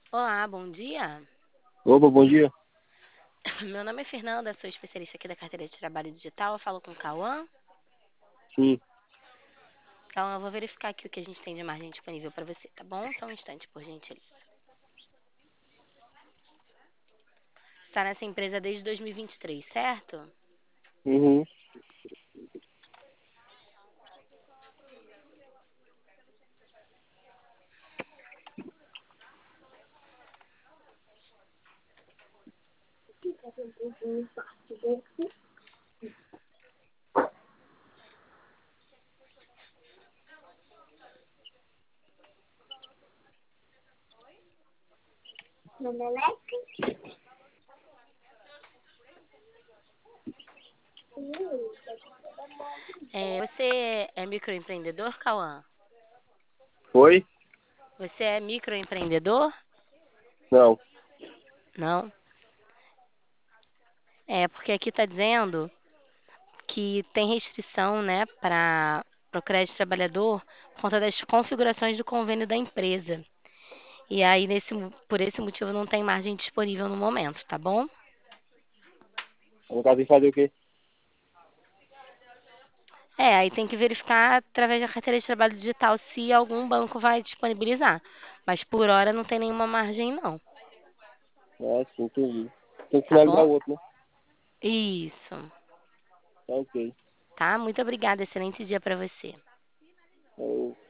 Olá, bom dia. Opa, bom dia. Meu nome é Fernanda, sou especialista aqui da carteira de trabalho digital. Eu falo com o Cauã. Sim, Cauã, eu vou verificar aqui o que a gente tem de margem disponível para você, tá bom? Só um instante, por gentileza. Está nessa empresa desde 2023, certo? uhum. Você é microempreendedor, Cauã? Oi? Você é microempreendedor? Não. Não. É, porque aqui está dizendo que tem restrição, né, para o crédito trabalhador por conta das configurações do convênio da empresa. E aí, por esse motivo, não tem margem disponível no momento, tá bom? No caso, tem que fazer o quê? Aí tem que verificar através da carteira de trabalho digital se algum banco vai disponibilizar. Mas por hora não tem nenhuma margem, não. Ah, sim, entendi. Tem que Tá finalizar bom? o outro, né? Isso. Tá ok. Tá? Muito obrigada. Excelente dia para você. É,